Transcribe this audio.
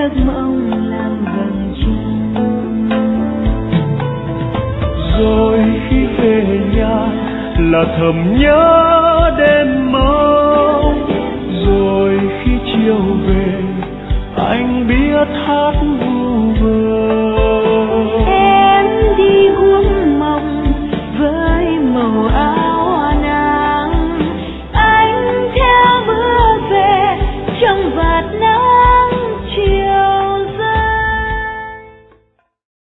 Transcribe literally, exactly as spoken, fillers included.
giấc mộng làm vầng trăng. Rồi khi về nhà là thầm nhớ đêm mong, rồi khi chiều về anh biết hát vu vơ. Em đi guông mộng với màu